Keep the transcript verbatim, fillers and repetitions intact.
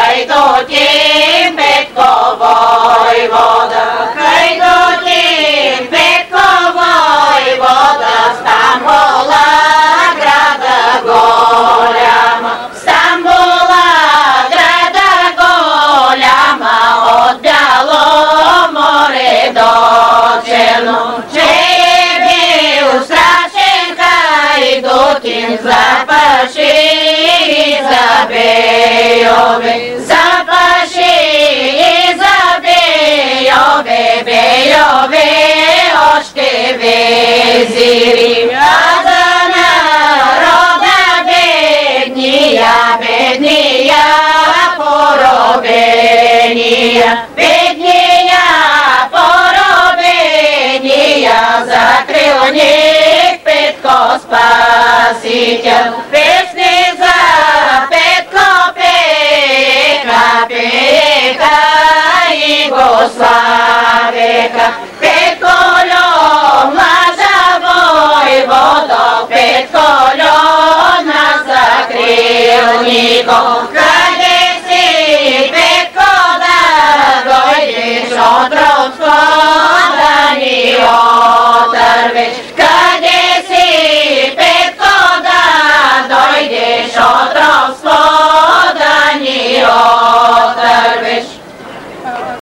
Хайдутин Петко войвода, Хайдутин Петко войвода, Стамбула града голяма, Стамбула града голяма, от Бяло море до Черно, че бил страшен Хайдутин, запаши Забейове, запаши Забейове, Бейове, още везири, а за народа бедния, бедния, поробения, бедния, поробения, закрил них Петко Спасител, песни за Петко пека, пека и го славеха. Петколю, млада войводо, Петколю, нас закрил никой. Къде си, Петко, да дойдеш от родство, да ни отървеш?